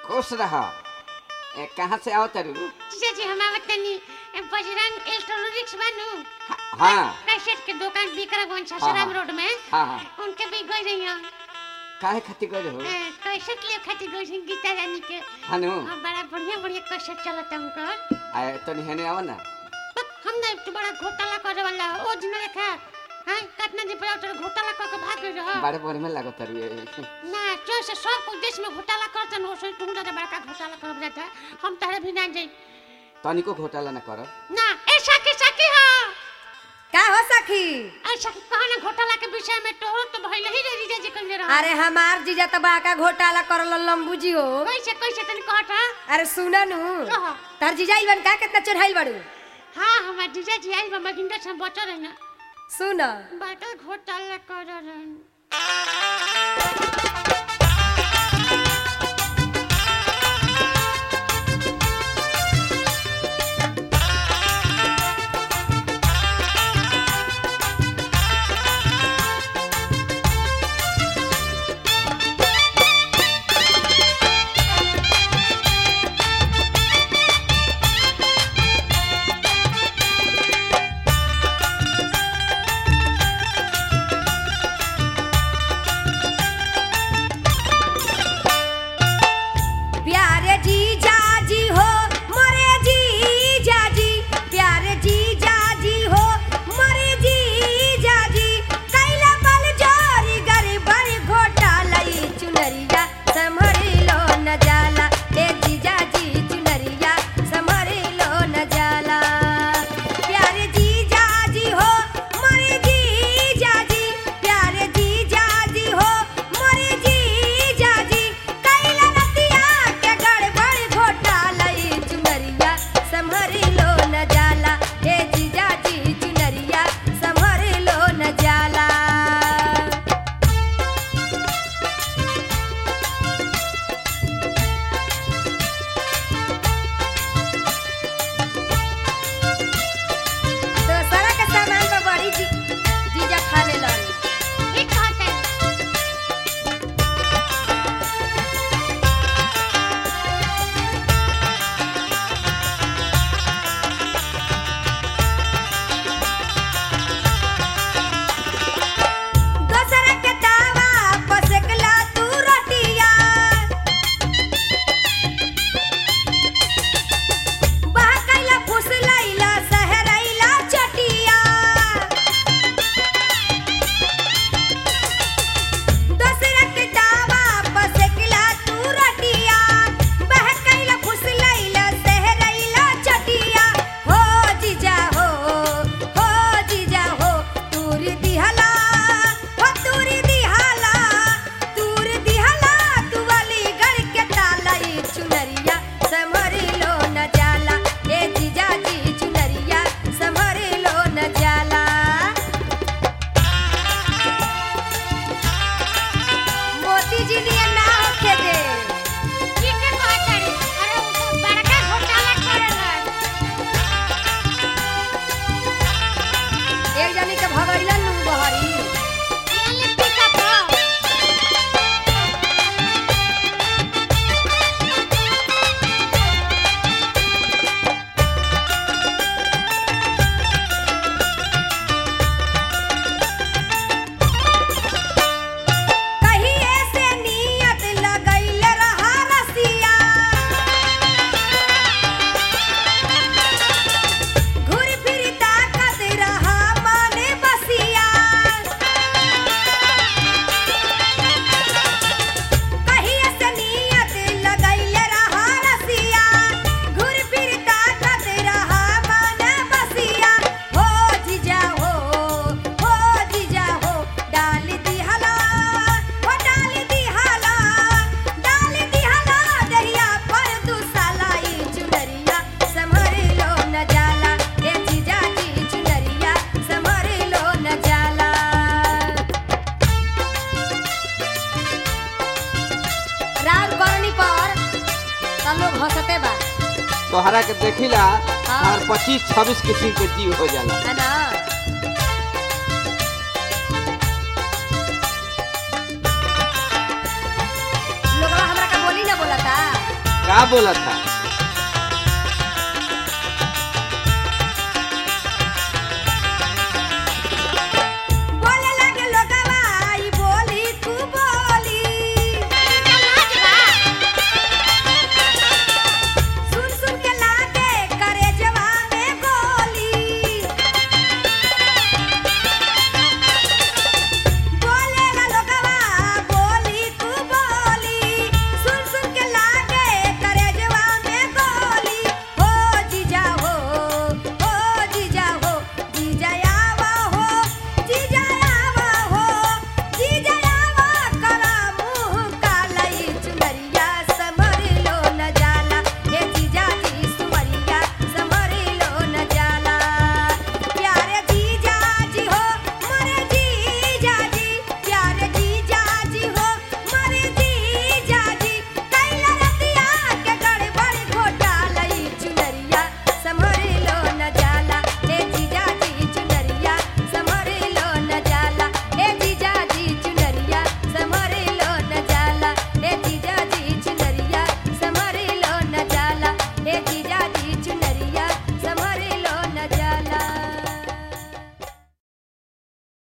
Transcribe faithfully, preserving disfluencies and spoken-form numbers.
खुश रहा। ए, कहाँ से आओ तरु? जीजा जी हम आवत तनी बजरंग इलेक्ट्रॉनिक्स बानू। हाँ कैसेट के दुकान बिक्रमगंज ससुराम रोड में। हाँ हाँ उनके भी गई रही हूं। काहे खातिर गए हो? कैसेट ले खातिर गई रही गीता रानी के। हानु हां बड़ा बढ़िया बढ़िया कैसेट चलता उनकर। आए तनी हेने आओ ना। हम ना तो बड़ा घोटाला करे वाला ओ दिन देखा। हां कितना दिन पहले तो घोटाला करके भाग गए रहो। बड़े बड़े में लागो तरु ये। ना जो से सब कुछ देश में घोटाला करतन हो सही तुम ना बड़का घोटाला कर जाता। हम तारे भी ना जाई। तनी को घोटाला ना करो ना ऐसा के सकी हां का हो सखी? ऐसा कि कहना घोटाला के विषय में तो तो भइल ही रे जीजा जी कहले रहा। अरे हमार जीजा तो बाका घोटाला करल लंबू जी हो। कैसे कैसे तनी कहता। अरे सुना नु कहा। तार जीजा इवन का कितना चढ़ाइल बड़ू? हां हमार जीजा जी आई बा मगिंदा से बच रहे ना। सुन बड़ा घोटाला कर रहे। प्यारे जीजा जी हो मोरे जीजा जी, प्यारे जीजा जी हो मोरे जीजा जी, कैला बल जोरी गरीबरी घोटाला ई चुनरिया संभरी लो न जाला। ए जीजा जी चुनरिया संभरी लो न जाला। प्यारे जीजा जी हो मोरे जीजा जी, प्यारे जीजा जी हो मोरे जीजा जी, कैला रतिया के गड़बड़ घोटाला ई चुनरिया संभरी लो न जाला। ए जीजा जी चुनरिया संभरी लो न जाला। दोसरा के सामान पे बड़ी जी जीजा खाने लन। ठीक कहता। दोसरा के दावा पसकला तू रोटिया, बहकैला फुसलैला सहरैला चटिया। दोसरा के दावा पसकला तू रोटिया, बहकैला फुसलैला सहरैला चटिया। हो जीजा हो हो जीजा हो तूरी दिहला हो तूरी दिहला तूरी दिहला तू अलीगढ़ के ताला ई चुनरिया संभरी लो न जाला। ए जीजा जी चुनरिया संभरी लो न जाला। मोती जी लिए ना होखे दे। ठीक है कहता रे। अरे वो बड़का घोटाला कर रहे। एक जानी के भगैलन नु बहरी। ये ले पिकअप हो। कहिए से नियत लगैल रहा रसिया, घुर फिर ताकत रहा माने बसिया। कहिए से नियत लगैल रहा रसिया, घुर फिर ताकत रहा माने बसिया। हो जीजा हो हो जीजा हो डाल दिहला हो डाल दिहला डाल दिहला दरिया पर दुसाला ई चुनरिया संभरी लो न जाला। ए जीजा जी चुनरिया संभरी लो न जाला। राउर करनी पर त लोग हंसते बा तोहरा के देखिला हाँ। हर पच्चीस छब्बीस किस्म के जीव हो जाला। है ना। लोगवा हमरा का बोली ना बोलता। का बोला था